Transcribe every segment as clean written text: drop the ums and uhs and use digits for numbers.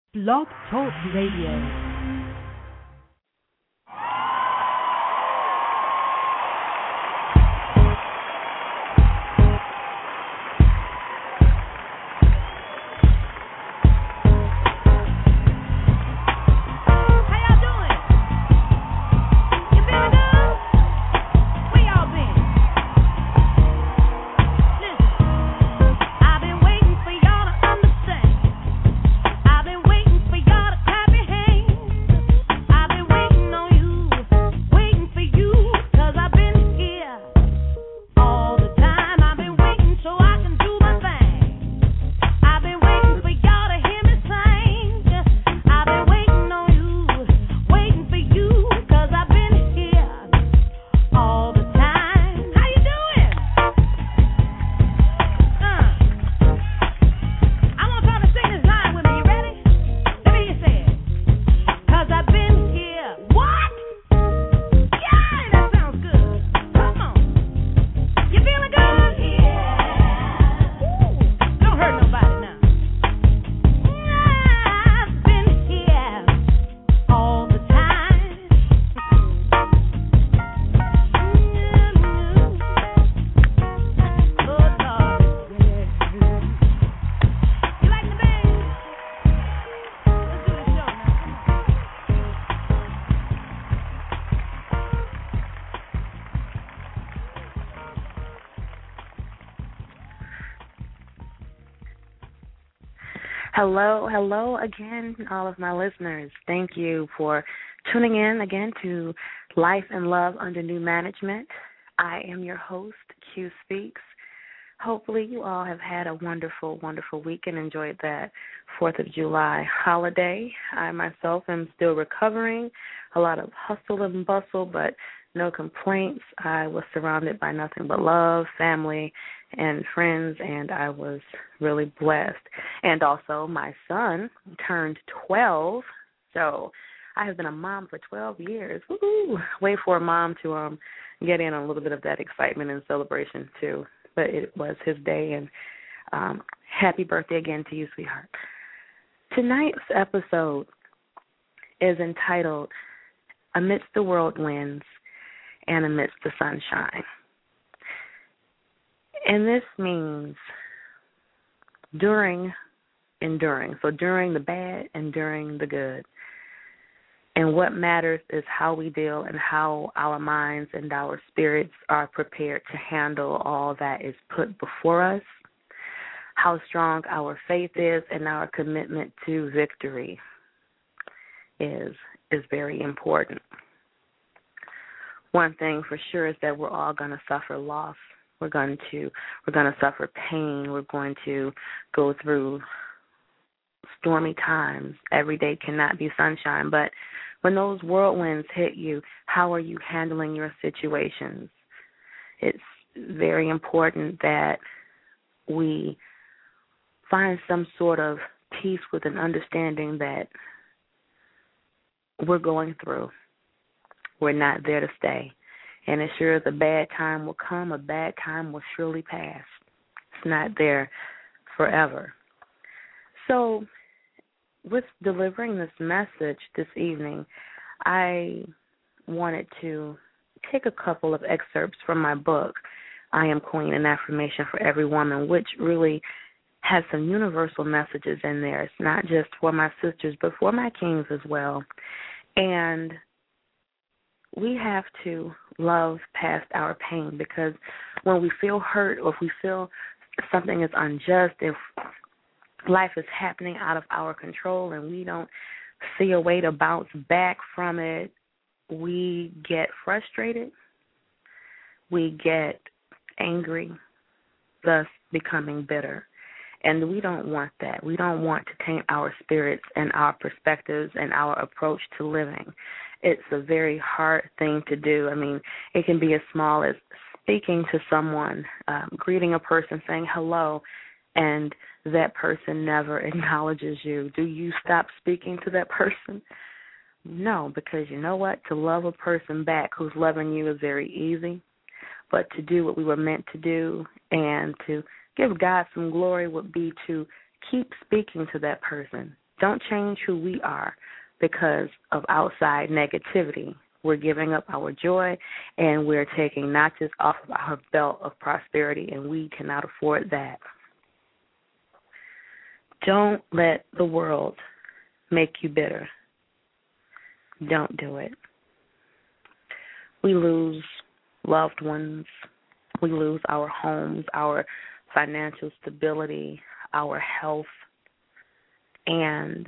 Blog Talk Radio. Hello again, all of my listeners. Thank you for tuning in again to Life and Love Under New Management. I am your host, Q Speaks. Hopefully you all have had a wonderful, wonderful week and enjoyed that 4th of July holiday. I myself am still recovering, a lot of hustle and bustle, but no complaints. I was surrounded by nothing but love, family, and friends, and I was really blessed. And also, my son turned 12, so I have been a mom for 12 years. Woo-hoo! Wait for a mom to get in on a little bit of that excitement and celebration, too. But it was his day, and happy birthday again to you, sweetheart. Tonight's episode is entitled Amidst the Whirlwinds and Amidst the Sunshine. And this means during and during. So during the bad and during the good. And what matters is how we deal and how our minds and our spirits are prepared to handle all that is put before us, how strong our faith is, and our commitment to victory is very important. One thing for sure is that we're all going to suffer loss. We're going to suffer pain. We're going to go through stormy times. Every day cannot be sunshine. But when those whirlwinds hit you, how are you handling your situations? It's very important that we find some sort of peace with an understanding that we're going through. We're not there to stay. And as sure as a bad time will come, a bad time will surely pass. It's not there forever. So with delivering this message this evening, I wanted to take a couple of excerpts from my book, I Am Queen, an Affirmation for Every Woman, which really has some universal messages in there. It's not just for my sisters, but for my kings as well. And we have to love past our pain, because when we feel hurt or if we feel something is unjust, if life is happening out of our control and we don't see a way to bounce back from it, we get frustrated, we get angry, thus becoming bitter. And we don't want that. We don't want to taint our spirits and our perspectives and our approach to living. It's a very hard thing to do. I mean, it can be as small as speaking to someone, greeting a person, saying hello, and that person never acknowledges you. Do you stop speaking to that person? No, because you know what? To love a person back who's loving you is very easy, but to do what we were meant to do and to give God some glory would be to keep speaking to that person, Don't change who we are because of outside negativity. We're giving up our joy, and we're taking notches off of our belt of prosperity, and we cannot afford that. Don't let the world make you bitter. Don't do it. We lose loved ones. We lose our homes, our financial stability, our health. And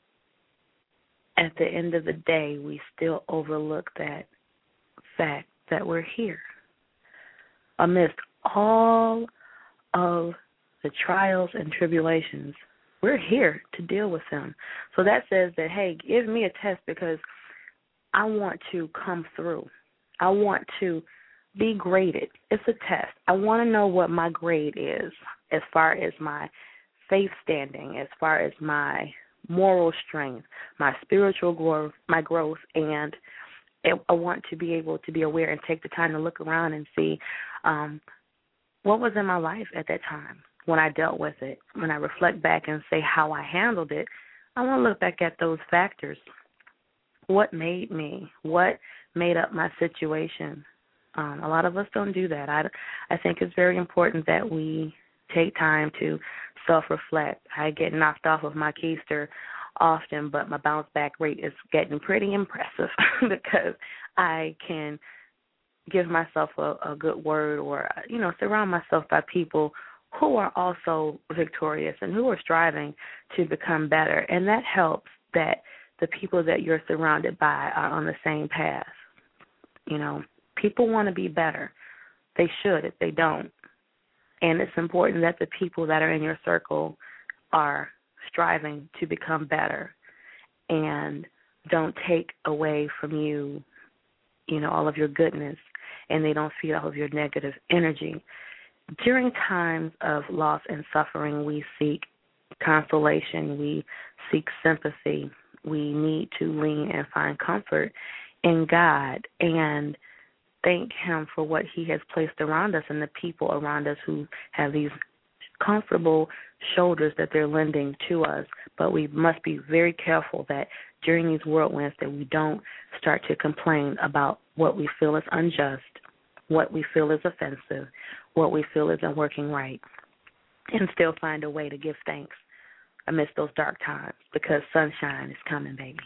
at the end of the day, we still overlook that fact that we're here. Amidst all of the trials and tribulations, we're here to deal with them. So that says that, hey, give me a test because I want to come through. I want to be graded. It's a test. I want to know what my grade is as far as my faith standing, as far as my moral strength, my spiritual growth, and I want to be able to be aware and take the time to look around and see what was in my life at that time when I dealt with it. When I reflect back and say how I handled it, I want to look back at those factors. What made me? What made up my situation? A lot of us don't do that. I think it's very important that we take time to self-reflect. I get knocked off of my keister often, but my bounce back rate is getting pretty impressive because I can give myself a good word or, surround myself by people who are also victorious and who are striving to become better. And that helps that the people that you're surrounded by are on the same path. People want to be better. They should if they don't. And it's important that the people that are in your circle are striving to become better and don't take away from you, all of your goodness, and they don't feed off of your negative energy. During times of loss and suffering, we seek consolation. We seek sympathy. We need to lean and find comfort in God and thank Him for what He has placed around us and the people around us who have these comfortable shoulders that they're lending to us. But we must be very careful that during these whirlwinds that we don't start to complain about what we feel is unjust, what we feel is offensive, what we feel isn't working right, and still find a way to give thanks amidst those dark times because sunshine is coming, baby.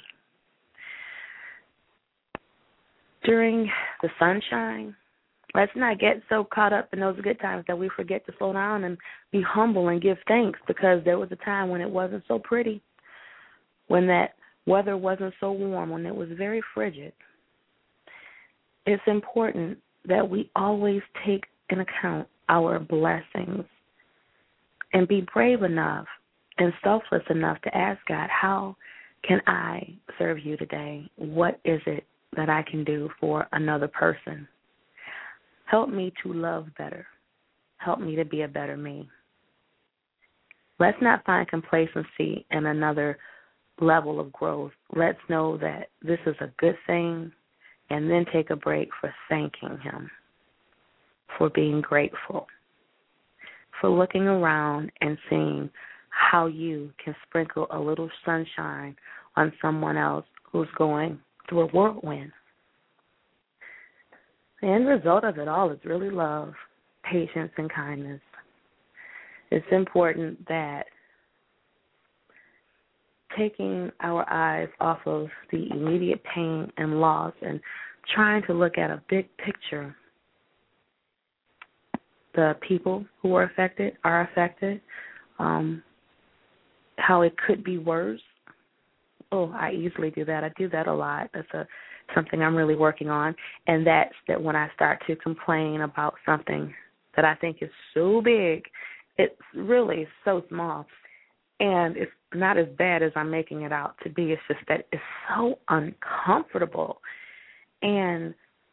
During the sunshine, let's not get so caught up in those good times that we forget to slow down and be humble and give thanks because there was a time when it wasn't so pretty, when that weather wasn't so warm, when it was very frigid. It's important that we always take into account our blessings and be brave enough and selfless enough to ask God, how can I serve you today? What is it that I can do for another person? Help me to love better. Help me to be a better me. Let's not find complacency in another level of growth. Let's know that this is a good thing and then take a break for thanking Him, for being grateful, for looking around and seeing how you can sprinkle a little sunshine on someone else who's going through a whirlwind. The end result of it all is really love, patience, and kindness. It's important that taking our eyes off of the immediate pain and loss and trying to look at a big picture, the people who are affected, how it could be worse. Oh, I easily do that. I do that a lot. That's something I'm really working on. And that's that when I start to complain about something that I think is so big, it's really so small. And it's not as bad as I'm making it out to be. It's just that it's so uncomfortable. And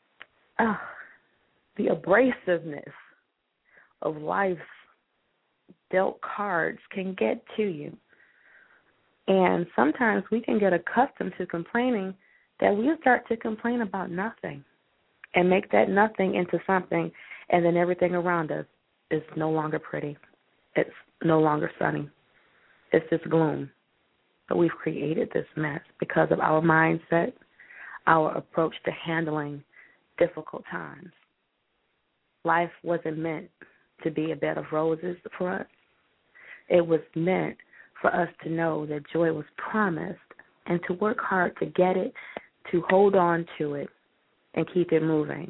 the abrasiveness of life's dealt cards can get to you. And sometimes we can get accustomed to complaining that we start to complain about nothing and make that nothing into something, and then everything around us is no longer pretty. It's no longer sunny. It's just gloom. But we've created this mess because of our mindset, our approach to handling difficult times. Life wasn't meant to be a bed of roses for us. It was meant for us to know that joy was promised and to work hard to get it, to hold on to it, and keep it moving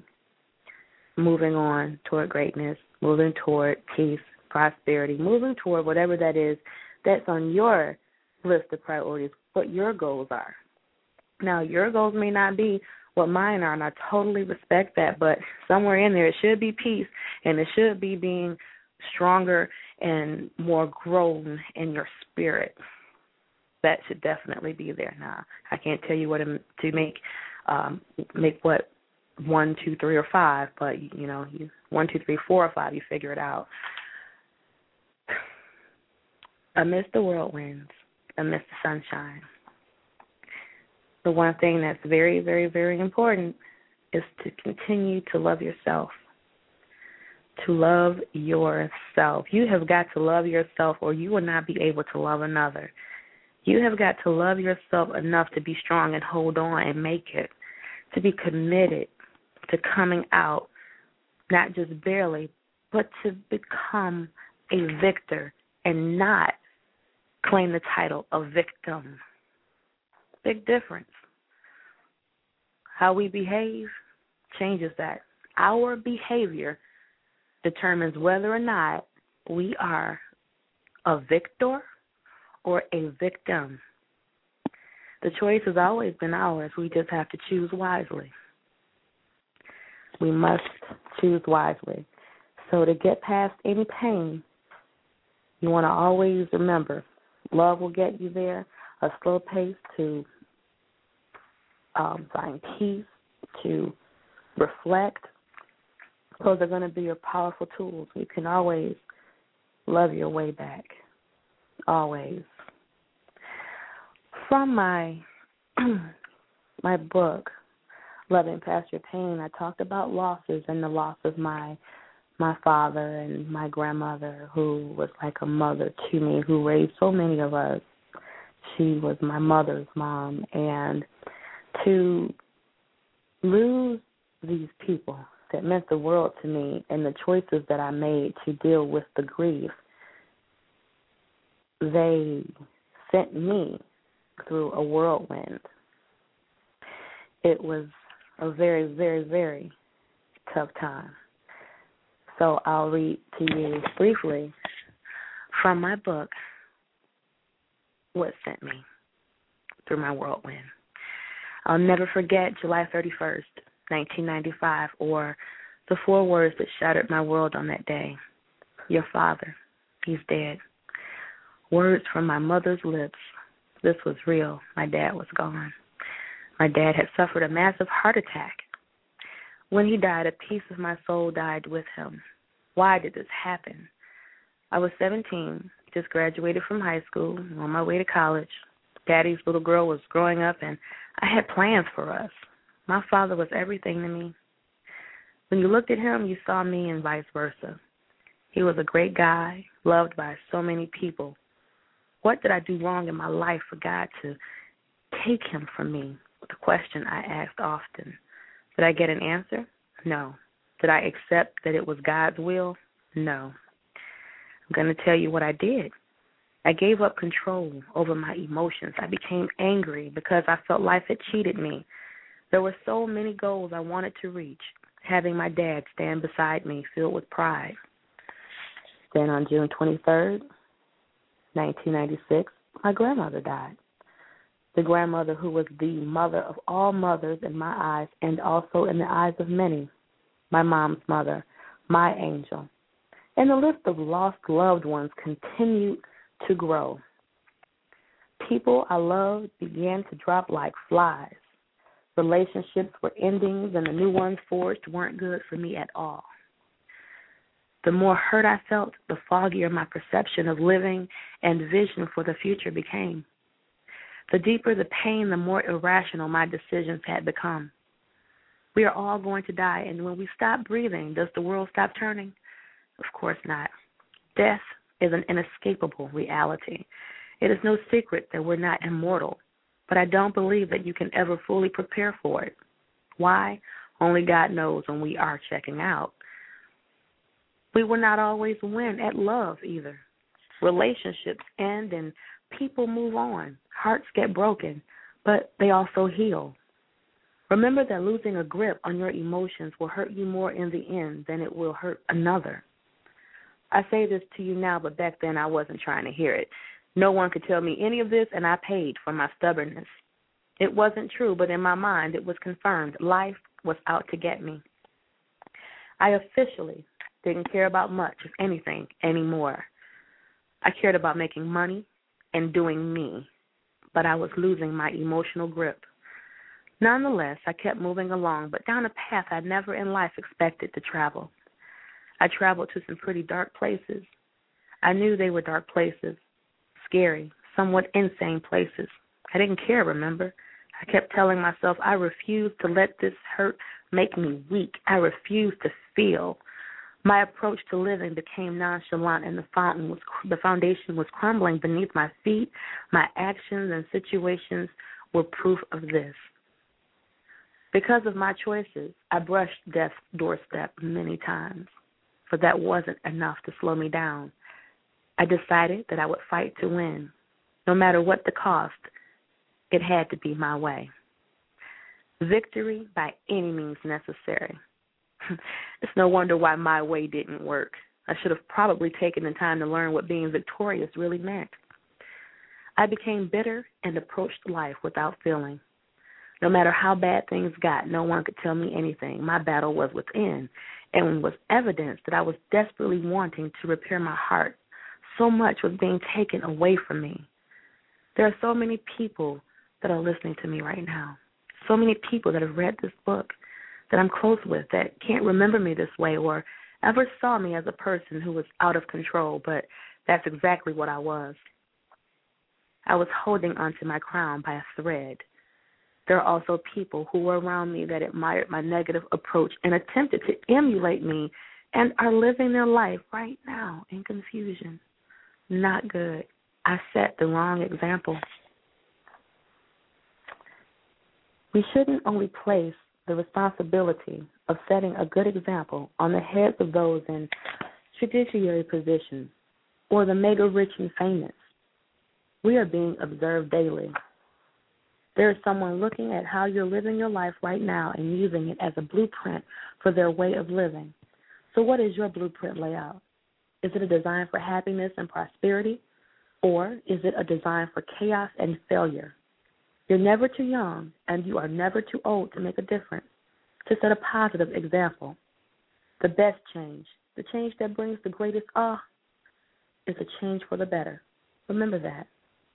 on toward greatness, moving toward peace, prosperity, moving toward whatever that is that's on your list of priorities, what your goals are. Now, your goals may not be what mine are, and I totally respect that, but somewhere in there it should be peace, and it should be being stronger and more grown in your spirit. That should definitely be there. Now, I can't tell you what to make what 1, 2, 3, or 5, but you 1, 2, 3, 4, or 5, you figure it out. Amidst the whirlwinds, amidst the sunshine, the one thing that's very, very, very important is to continue to love yourself. To love yourself. You have got to love yourself, or you will not be able to love another. You have got to love yourself enough to be strong and hold on and make it, to be committed to coming out, not just barely, but to become a victor and not claim the title of victim. Big difference. How we behave changes that. Our behavior determines whether or not we are a victor or a victim. The choice has always been ours. We just have to choose wisely. We must choose wisely. So to get past any pain, you want to always remember, love will get you there, a slow pace to find peace, to reflect. Those are going to be your powerful tools. You can always love your way back, always. From my book, Loving Past Your Pain, I talked about losses and the loss of my father and my grandmother, who was like a mother to me, who raised so many of us. She was my mother's mom, and to lose these people that meant the world to me and the choices that I made to deal with the grief, they sent me through a whirlwind. It was a very, very, very tough time. So I'll read to you briefly from my book, What Sent Me Through My Whirlwind. I'll never forget July 31st, 1995, or the 4 words that shattered my world on that day. Your father, he's dead. Words from my mother's lips. This was real. My dad was gone. My dad had suffered a massive heart attack. When he died, a piece of my soul died with him. Why did this happen? I was 17, just graduated from high school, on my way to college. Daddy's little girl was growing up, and I had plans for us. My father was everything to me. When you looked at him, you saw me and vice versa. He was a great guy, loved by so many people. What did I do wrong in my life for God to take him from me? The question I asked often. Did I get an answer? No. Did I accept that it was God's will? No. I'm going to tell you what I did. I gave up control over my emotions. I became angry because I felt life had cheated me. There were so many goals I wanted to reach, having my dad stand beside me, filled with pride. Then on June 23rd, 1996, my grandmother died. The grandmother who was the mother of all mothers in my eyes and also in the eyes of many. My mom's mother, my angel. And the list of lost loved ones continued to grow. People I loved began to drop like flies. Relationships were endings, and the new ones forged weren't good for me at all. The more hurt I felt, the foggier my perception of living and vision for the future became. The deeper the pain, the more irrational my decisions had become. We are all going to die, and when we stop breathing, does the world stop turning? Of course not. Death is an inescapable reality, It is no secret that we're not immortal, but I don't believe that you can ever fully prepare for it. Why? Only God knows when we are checking out. We will not always win at love either. Relationships end and people move on. Hearts get broken, but they also heal. Remember that losing a grip on your emotions will hurt you more in the end than it will hurt another. I say this to you now, but back then I wasn't trying to hear it. No one could tell me any of this, and I paid for my stubbornness. It wasn't true, but in my mind it was confirmed. Life was out to get me. I officially didn't care about much, if anything, anymore. I cared about making money and doing me, but I was losing my emotional grip. Nonetheless, I kept moving along, but down a path I never in life expected to travel. I traveled to some pretty dark places. I knew they were dark places, scary, somewhat insane places. I didn't care, remember? I kept telling myself I refused to let this hurt make me weak. I refused to feel. My approach to living became nonchalant, and the foundation was crumbling beneath my feet. My actions and situations were proof of this. Because of my choices, I brushed death's doorstep many times, but that wasn't enough to slow me down. I decided that I would fight to win. No matter what the cost, it had to be my way. Victory by any means necessary. It's no wonder why my way didn't work. I should have probably taken the time to learn what being victorious really meant. I became bitter and approached life without feeling. No matter how bad things got, no one could tell me anything. My battle was within, and was evidence that I was desperately wanting to repair my heart. So much was being taken away from me. There are so many people that are listening to me right now. So many people that have read this book that I'm close with that can't remember me this way or ever saw me as a person who was out of control, but that's exactly what I was. I was holding onto my crown by a thread. There are also people who were around me that admired my negative approach and attempted to emulate me and are living their life right now in confusion. Not good. I set the wrong example. We shouldn't only place the responsibility of setting a good example on the heads of those in judiciary positions or the mega rich and famous. We are being observed daily. There is someone looking at how you're living your life right now and using it as a blueprint for their way of living. So what is your blueprint layout? Is it a design for happiness and prosperity, or is it a design for chaos and failure? You're never too young, and you are never too old to make a difference, to set a positive example. The best change, the change that brings the greatest awe, is a change for the better. Remember that.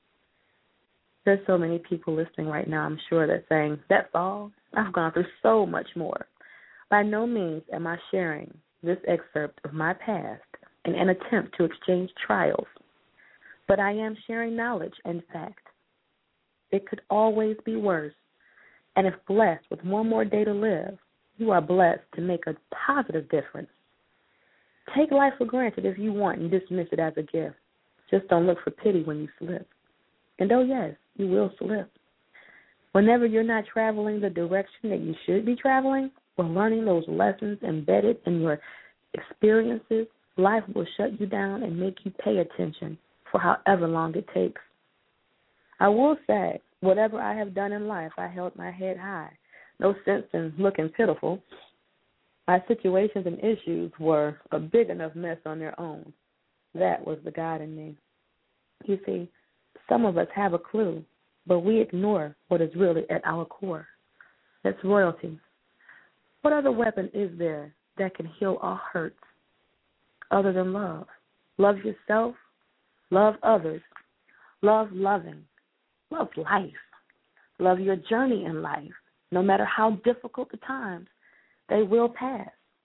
There's so many people listening right now, I'm sure, that's saying, that's all? I've gone through so much more. By no means am I sharing this excerpt of my past in an attempt to exchange trials, but I am sharing knowledge and fact. It could always be worse, and if blessed with one more day to live, you are blessed to make a positive difference. Take life for granted if you want and dismiss it as a gift. Just don't look for pity when you slip. And oh yes, you will slip. Whenever you're not traveling the direction that you should be traveling, or learning those lessons embedded in your experiences, life will shut you down and make you pay attention for however long it takes. I will say, whatever I have done in life, I held my head high. No sense in looking pitiful. My situations and issues were a big enough mess on their own. That was the God in me. You see, some of us have a clue, but we ignore what is really at our core. That's royalty. What other weapon is there that can heal all hurts other than love? Love yourself, love others, love loving, love life, love your journey in life. No matter how difficult the times, they will pass.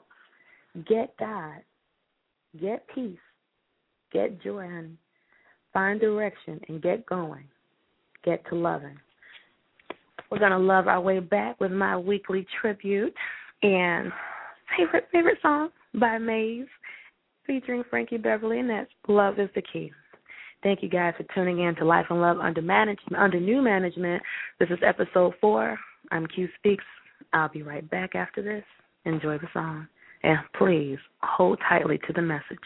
Get God, get peace, get joy, honey. Find direction and get going. Get to loving. We're going to love our way back with my weekly tribute and favorite song by Maze featuring Frankie Beverly, and that's Love is the Key. Thank you guys for tuning in to Life and Love under new management. This is episode 4. I'm Q Speaks. I'll be right back after this. Enjoy the song. And please hold tightly to the message.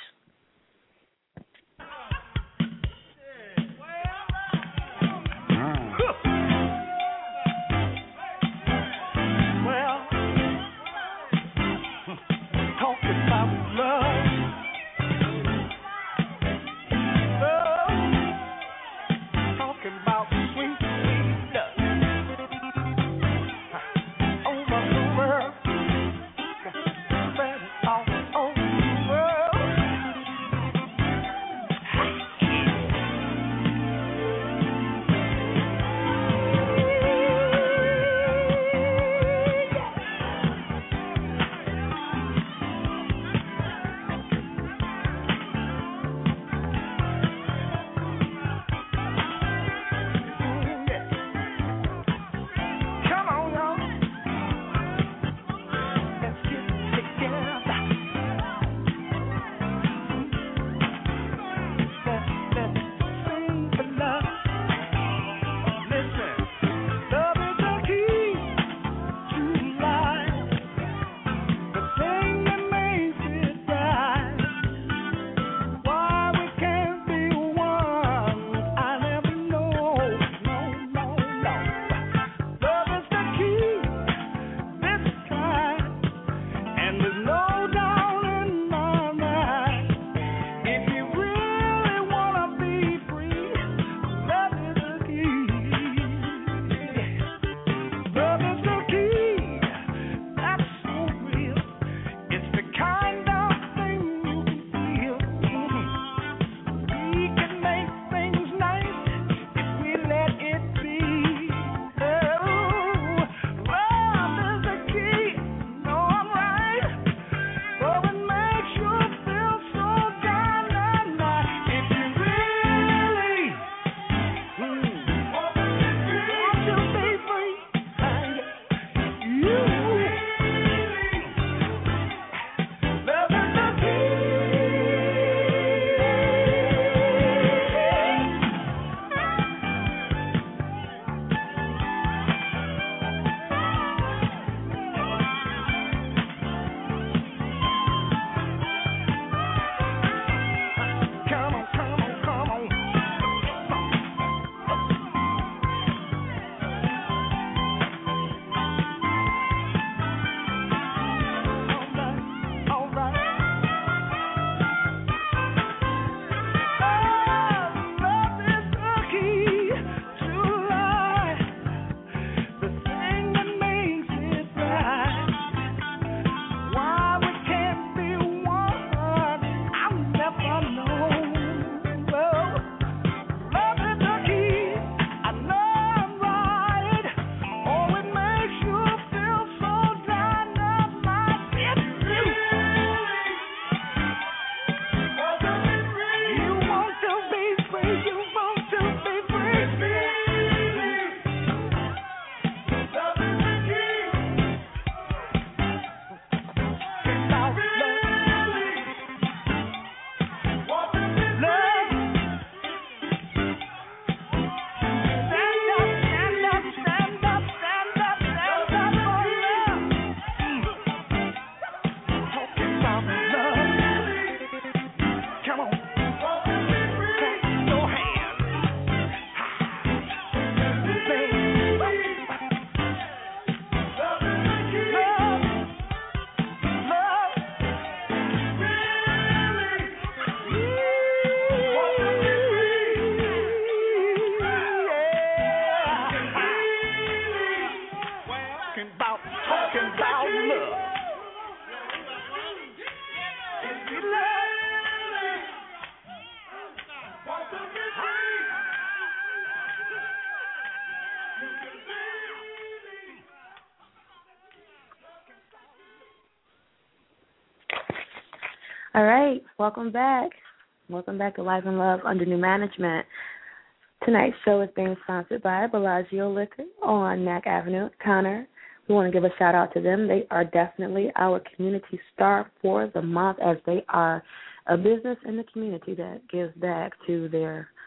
All right, welcome back. Welcome back to Life and Love under new management. Tonight's show is being sponsored by Bellagio Liquor on Mack Avenue, Connor. We want to give a shout-out to them. They are definitely our community star for the month, as they are a business in the community that gives back to their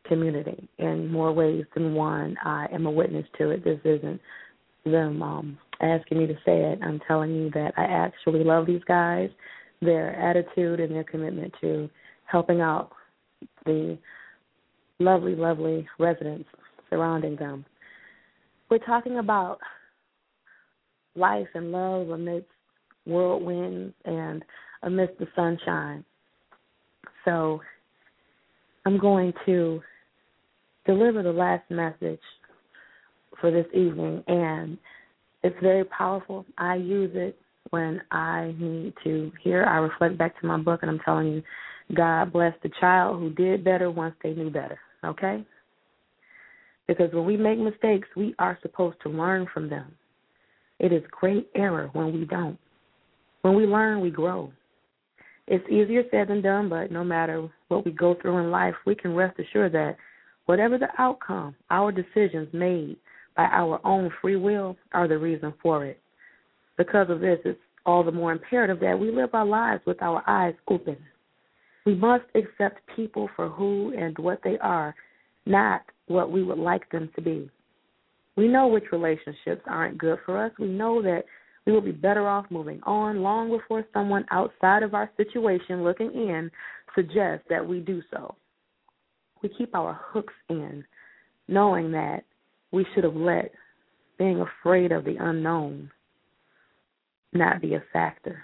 community in more ways than one. I am a witness to it. This isn't them asking me to say it. I'm telling you that I actually love these guys, their attitude and their commitment to helping out the lovely, lovely residents surrounding them. We're talking about life and love amidst whirlwinds and amidst the sunshine. So I'm going to deliver the last message for this evening, and it's very powerful. I use it when I need to hear. I reflect back to my book, and I'm telling you, God bless the child who did better once they knew better, okay? Because when we make mistakes, we are supposed to learn from them. It is great error when we don't. When we learn, we grow. It's easier said than done, but no matter what we go through in life, we can rest assured that whatever the outcome, our decisions made by our own free will are the reason for it. Because of this, it's all the more imperative that we live our lives with our eyes open. We must accept people for who and what they are, not what we would like them to be. We know which relationships aren't good for us. We know that we will be better off moving on long before someone outside of our situation looking in suggests that we do so. We keep our hooks in, knowing that we should have let being afraid of the unknown not be a factor.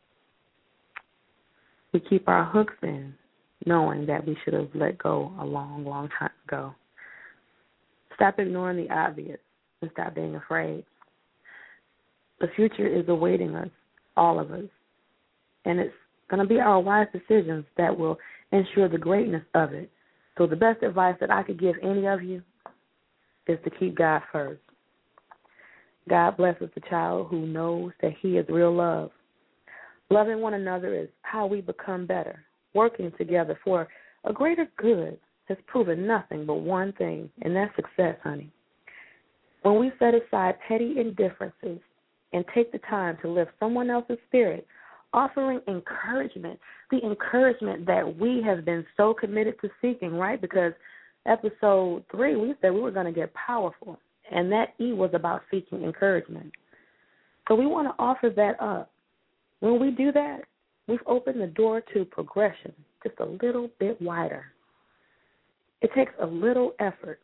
We keep our hooks in, knowing that we should have let go a long, long time ago. Stop ignoring the obvious and stop being afraid. The future is awaiting us, all of us, and it's going to be our wise decisions that will ensure the greatness of it. So the best advice that I could give any of you is to keep God first. God blesses the child who knows that he is real love. Loving one another is how we become better. Working together for a greater good has proven nothing but one thing, and that's success, honey. When we set aside petty indifferences and take the time to lift someone else's spirit, offering encouragement, the encouragement that we have been so committed to seeking, right? Because episode 3, we said we were going to get powerful, and that E was about seeking encouragement. So we want to offer that up. When we do that, we've opened the door to progression just a little bit wider. It takes a little effort,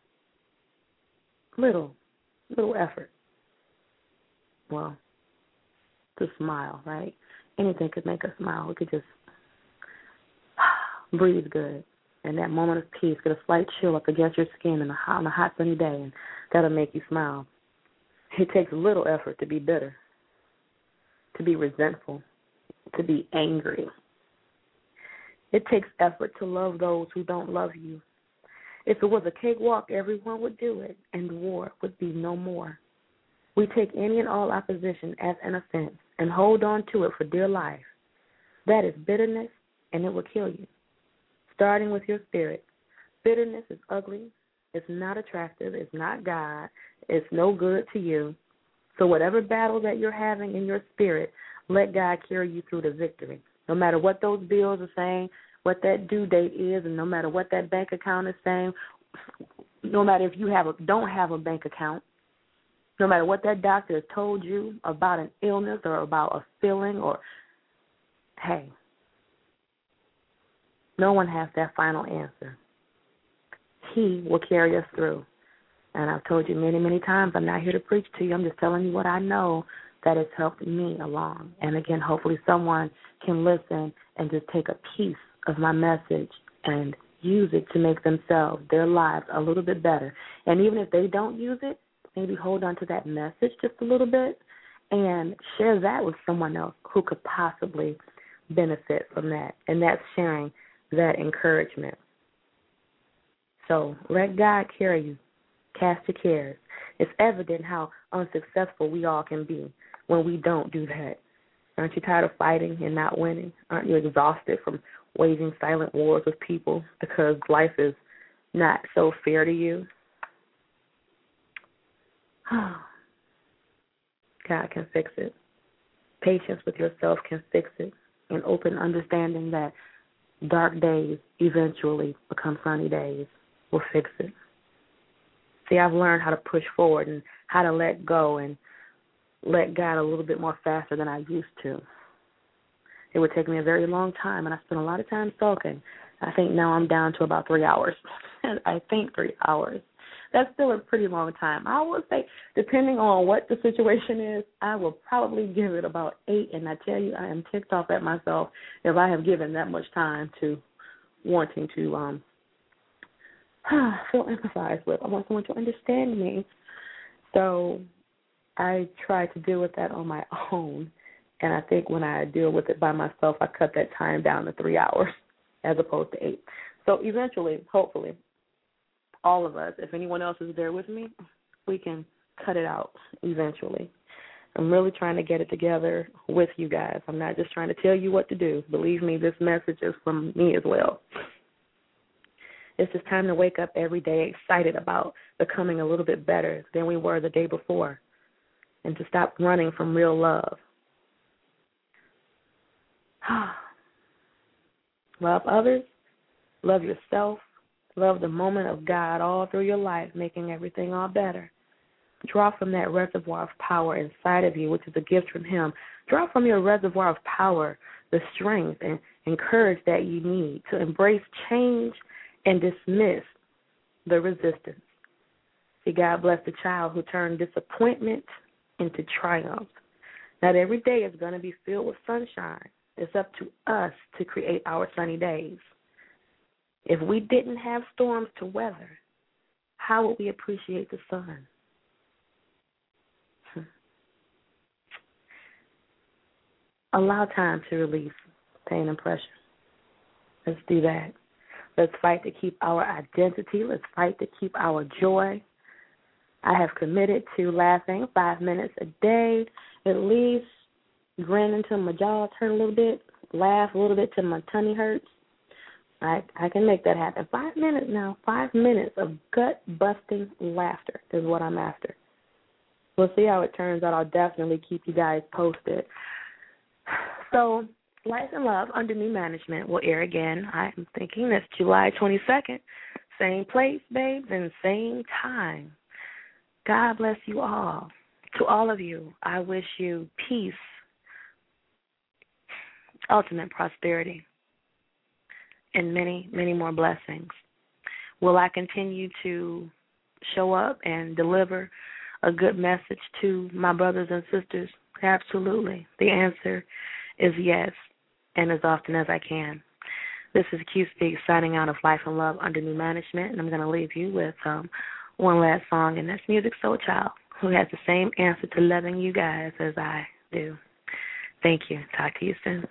little effort. Well, to smile, right? Anything could make us smile. We could just breathe good. And that moment of peace, get a slight chill up against your skin on a hot sunny day, and that'll make you smile. It takes little effort to be bitter, to be resentful, to be angry. It takes effort to love those who don't love you. If it was a cakewalk, everyone would do it, and war would be no more. We take any and all opposition as an offense and hold on to it for dear life. That is bitterness, and it will kill you. Starting with your spirit. Bitterness is ugly. It's not attractive. It's not God. It's no good to you. So whatever battle that you're having in your spirit, let God carry you through to victory. No matter what those bills are saying, what that due date is, and no matter what that bank account is saying, no matter if you don't have a bank account, no matter what that doctor has told you about an illness or about a feeling, or, hey, no one has that final answer. He will carry us through. And I've told you many, many times, I'm not here to preach to you. I'm just telling you what I know that has helped me along. And again, hopefully someone can listen and just take a piece of my message and use it to make themselves, their lives, a little bit better. And even if they don't use it, maybe hold on to that message just a little bit and share that with someone else who could possibly benefit from that. And that's sharing that encouragement. So let God carry you. Cast your cares. It's evident how unsuccessful we all can be when we don't do that. Aren't you tired of fighting and not winning? Aren't you exhausted from waging silent wars with people because life is not so fair to you? God can fix it. Patience with yourself can fix it. And open understanding that dark days eventually become sunny days. will fix it. See, I've learned how to push forward and how to let go and let God a little bit more faster than I used to. It would take me a very long time, and I spent a lot of time sulking. I think now I'm down to about 3 hours. I think 3 hours. That's still a pretty long time. I would say, depending on what the situation is, I will probably give it about 8, and I tell you, I am ticked off at myself if I have given that much time to wanting to feel empathized with. I want someone to understand me. So I try to deal with that on my own, and I think when I deal with it by myself, I cut that time down to 3 hours as opposed to 8. So eventually, hopefully, all of us, if anyone else is there with me, we can cut it out eventually. I'm really trying to get it together with you guys. I'm not just trying to tell you what to do. Believe me, this message is from me as well. It's just time to wake up every day excited about becoming a little bit better than we were the day before, and to stop running from real love. Love others, love yourself, love the moment of God all through your life, making everything all better. Draw from that reservoir of power inside of you, which is a gift from Him. Draw from your reservoir of power the strength and courage that you need to embrace change and dismiss the resistance. See, God bless the child who turned disappointment into triumph. Not every day is going to be filled with sunshine. It's up to us to create our sunny days. If we didn't have storms to weather, how would we appreciate the sun? Allow time to release pain and pressure. Let's do that. Let's fight to keep our identity. Let's fight to keep our joy. I have committed to laughing 5 minutes a day, at least grin until my jaws hurt a little bit, laugh a little bit till my tummy hurts. I can make that happen. 5 minutes now, 5 minutes of gut-busting laughter is what I'm after. We'll see how it turns out. I'll definitely keep you guys posted. So, Life and Love Under New Management will air again. I'm thinking that's July 22nd. Same place, babes, and same time. God bless you all. To all of you, I wish you peace, ultimate prosperity, and many, many more blessings. Will I continue to show up and deliver a good message to my brothers and sisters? Absolutely. The answer is yes, and as often as I can. This is Q Speak signing out of Life and Love Under New Management, and I'm going to leave you with one last song, and that's Musiq Soulchild, who has the same answer to loving you guys as I do. Thank you. Talk to you soon.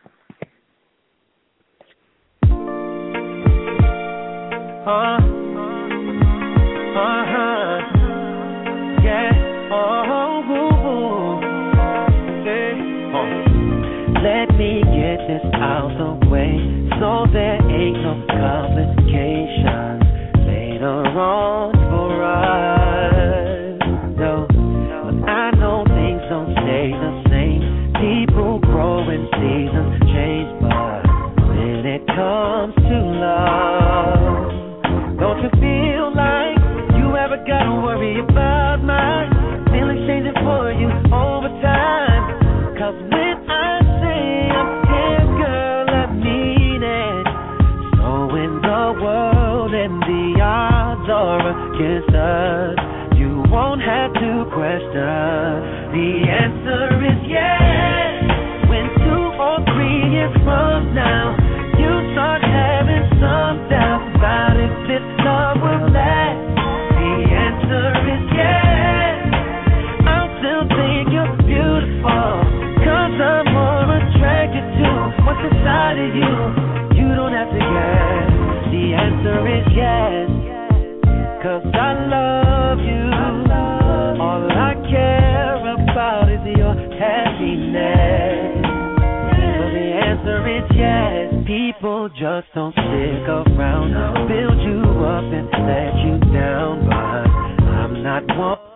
Let me get this out the way so there ain't no complications later on for us. No, but I know things don't stay the same. People grow and seasons change, but when it comes to love, don't you feel like you ever gotta worry about my feelings changing for you over time? 'Cause when I say I'm here, girl, I mean it. So when the world and the odds are against us, you won't have to question. The answer is yes. When 2 or 3 years from now, you start having some doubts about if this love will last, the answer is yes. I'll still think you're beautiful, 'cause I'm more attracted to what's inside of you. You don't have to guess. The answer is yes, 'cause I love you. All I care about is your happiness. So the answer is yes. People just don't stick around, build you up and let you down, but I'm not one.